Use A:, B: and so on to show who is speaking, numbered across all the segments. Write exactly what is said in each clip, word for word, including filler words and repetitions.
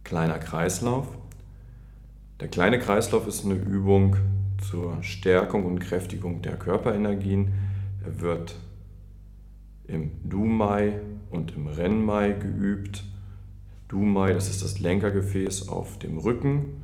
A: Kleiner Kreislauf. Der kleine Kreislauf ist eine Übung zur Stärkung und Kräftigung der Körperenergien. Er wird im Du-Mai und im Ren-Mai geübt. Du-Mai, das ist das Lenkergefäß auf dem Rücken,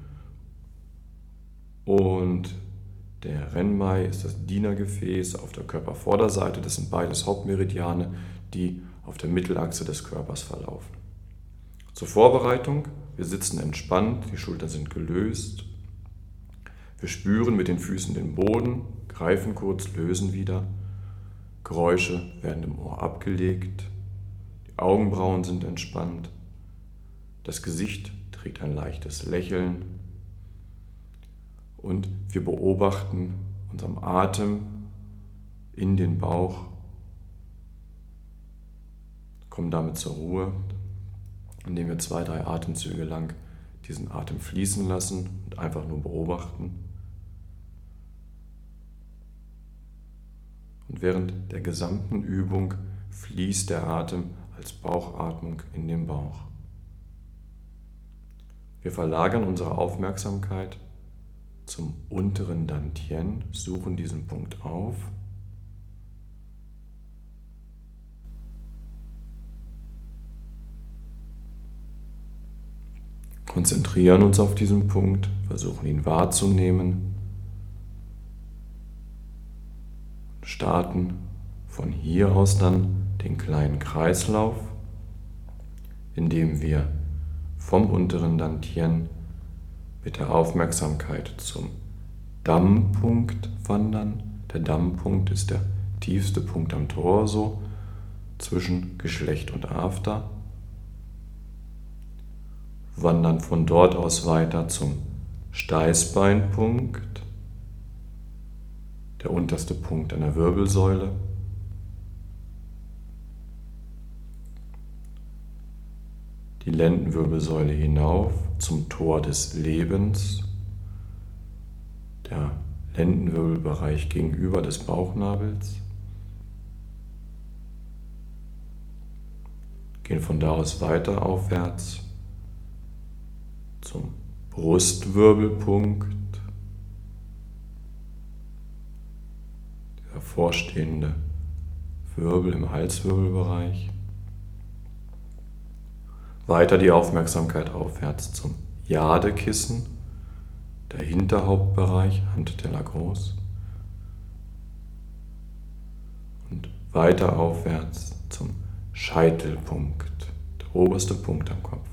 A: und der Ren-Mai ist das Dienergefäß auf der Körpervorderseite. Das sind beides Hauptmeridiane, die auf der Mittelachse des Körpers verlaufen. Zur Vorbereitung: Wir sitzen entspannt, die Schultern sind gelöst. Wir spüren mit den Füßen den Boden, greifen kurz, lösen wieder. Geräusche werden im Ohr abgelegt. Die Augenbrauen sind entspannt. Das Gesicht trägt ein leichtes Lächeln. Und wir beobachten unseren Atem in den Bauch, kommen damit zur Ruhe, indem wir zwei, drei Atemzüge lang diesen Atem fließen lassen und einfach nur beobachten. Und während der gesamten Übung fließt der Atem als Bauchatmung in den Bauch. Wir verlagern unsere Aufmerksamkeit zum unteren Dantian, suchen diesen Punkt auf. Konzentrieren uns auf diesen Punkt, versuchen ihn wahrzunehmen. Starten von hier aus dann den kleinen Kreislauf, indem wir vom unteren Dantian mit der Aufmerksamkeit zum Dammpunkt wandern. Der Dammpunkt ist der tiefste Punkt am Torso zwischen Geschlecht und After. Wandern von dort aus weiter zum Steißbeinpunkt, der unterste Punkt an der Wirbelsäule. Die Lendenwirbelsäule hinauf zum Tor des Lebens, der Lendenwirbelbereich gegenüber des Bauchnabels. Gehen von da aus weiter aufwärts zum Brustwirbelpunkt, der hervorstehende Wirbel im Halswirbelbereich. Weiter die Aufmerksamkeit aufwärts zum Jadekissen, der Hinterhauptbereich, Handteller groß. Und weiter aufwärts zum Scheitelpunkt, der oberste Punkt am Kopf.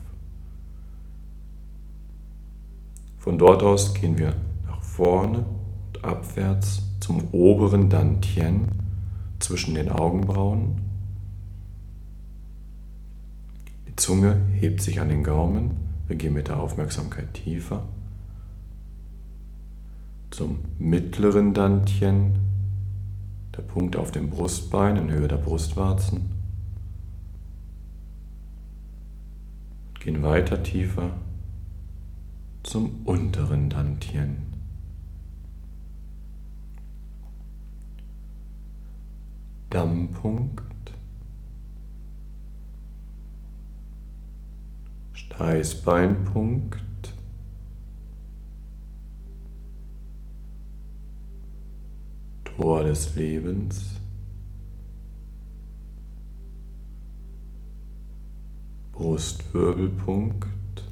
A: Von dort aus gehen wir nach vorne und abwärts zum oberen Dantian zwischen den Augenbrauen. Die Zunge hebt sich an den Gaumen. Wir gehen mit der Aufmerksamkeit tiefer. Zum mittleren Dantian, der Punkt auf dem Brustbein in Höhe der Brustwarzen. Gehen weiter tiefer zum unteren Dantian. Dammpunkt, Steißbeinpunkt, Tor des Lebens, Brustwirbelpunkt,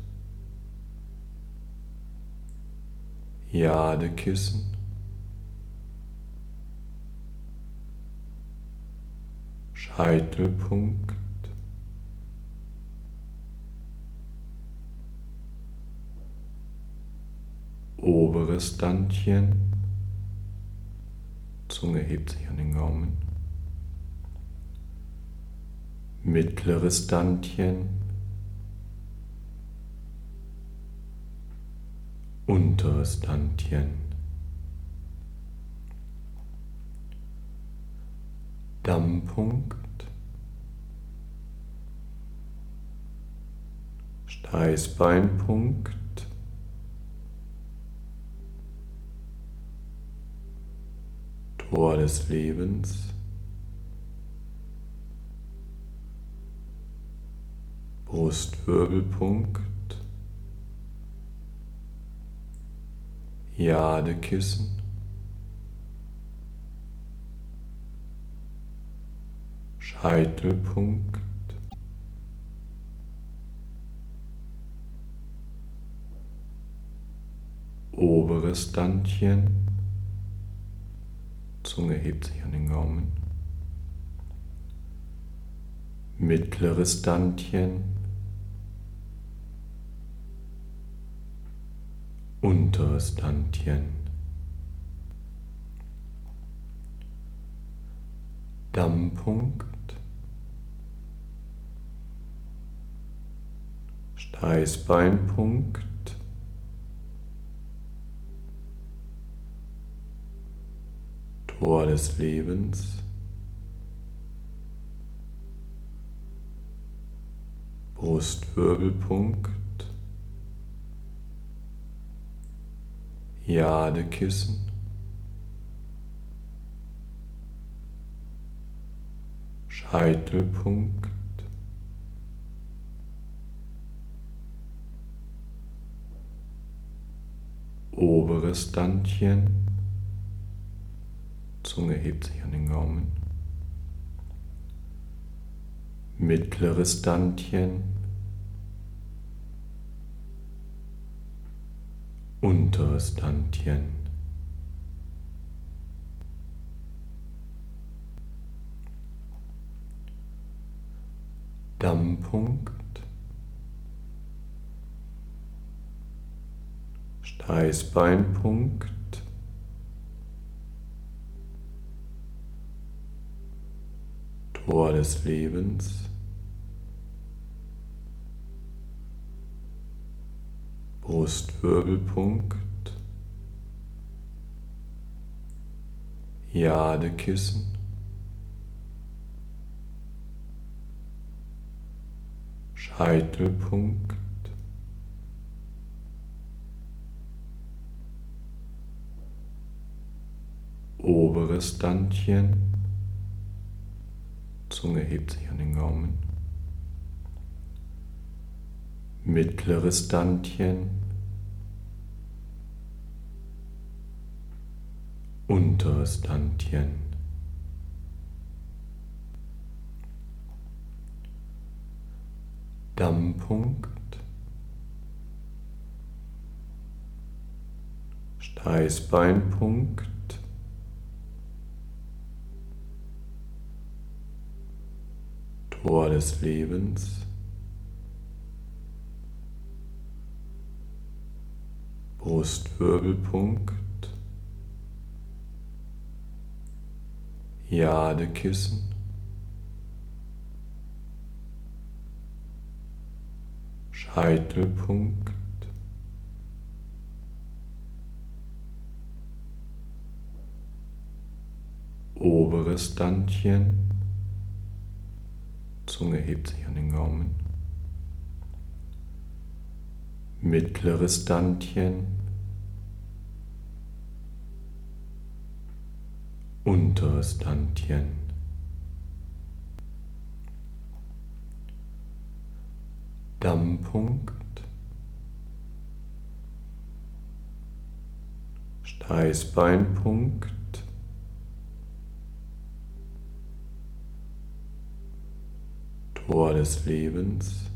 A: Jadekissen, Scheitelpunkt, oberes Dantian, Zunge hebt sich an den Gaumen, mittleres Dantian, unteres Dantian, Dammpunkt, Steißbeinpunkt, Tor des Lebens, Brustwirbelpunkt, Jadekissen, Scheitelpunkt, oberes Dantchen, Zunge hebt sich an den Gaumen, mittleres Dantchen, unteres Dantchen, Dammpunkt, Steißbeinpunkt, Tor des Lebens, Brustwirbelpunkt, Jadekissen, Scheitelpunkt, oberes Dantchen, Zunge hebt sich an den Gaumen, mittleres Dantchen, unteres Dantchen, Dammpunkt, Steißbeinpunkt, Tor des Lebens, Brustwirbelpunkt, Jadekissen, Scheitelpunkt, oberes Dantchen, Zunge hebt sich an den Gaumen, mittleres Dantchen, unteres Dantchen, Dammpunkt, Steißbeinpunkt, Tor des Lebens, Brustwirbelpunkt, Jadekissen, Scheitelpunkt, oberes Dantchen, Zunge hebt sich an den Gaumen, mittleres Dantchen, unteres Dantchen, Dammpunkt, Steißbeinpunkt, Tor des Lebens,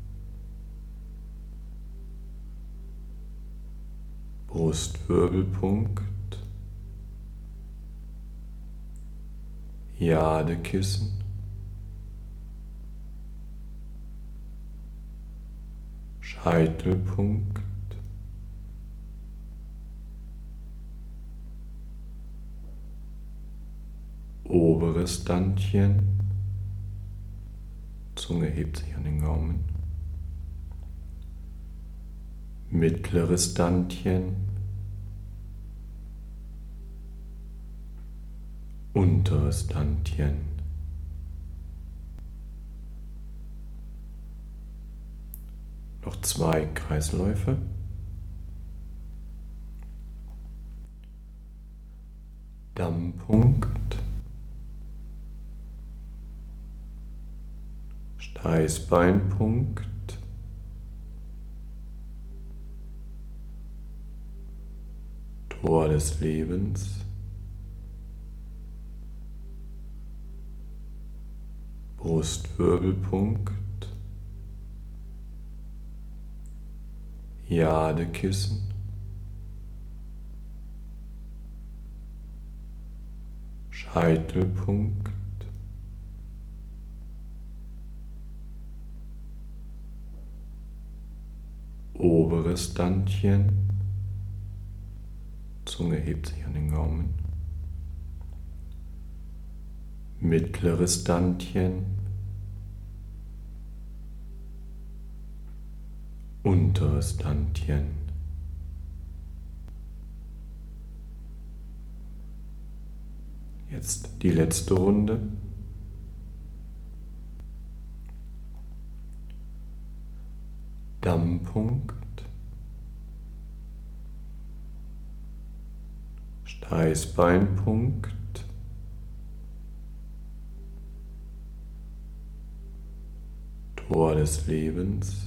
A: Brustwirbelpunkt, Jadekissen, Scheitelpunkt, oberes Dantchen, Zunge hebt sich an den Gaumen, mittleres Dantchen, unteres Dantchen, noch zwei Kreisläufe, Dammpunkt, Steißbeinpunkt, Tor des Lebens, Brustwirbelpunkt, Jadekissen, Scheitelpunkt, oberes Dantchen, Zunge hebt sich an den Gaumen, mittleres Dantchen, unteres Dantchen, jetzt die letzte Runde. Dammpunkt, Steißbeinpunkt, Tor des Lebens,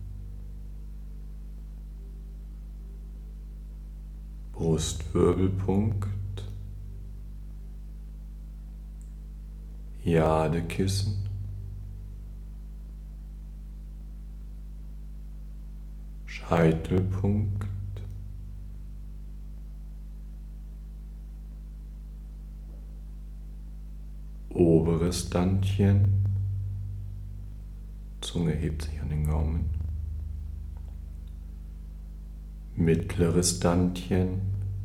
A: Brustwirbelpunkt, Jadekissen, Scheitelpunkt, oberes Dantchen, Zunge hebt sich an den Gaumen, mittleres Dantchen,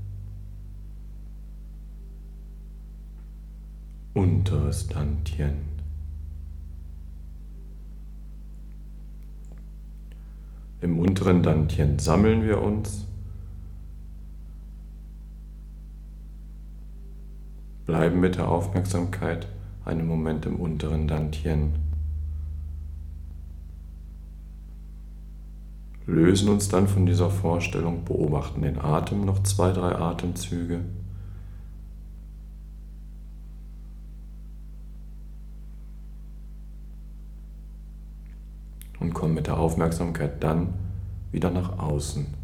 A: unteres Dantchen. Im unteren Dantchen sammeln wir uns, bleiben mit der Aufmerksamkeit einen Moment im unteren Dantchen, lösen uns dann von dieser Vorstellung, beobachten den Atem noch zwei, drei Atemzüge. Und kommen mit der Aufmerksamkeit dann wieder nach außen.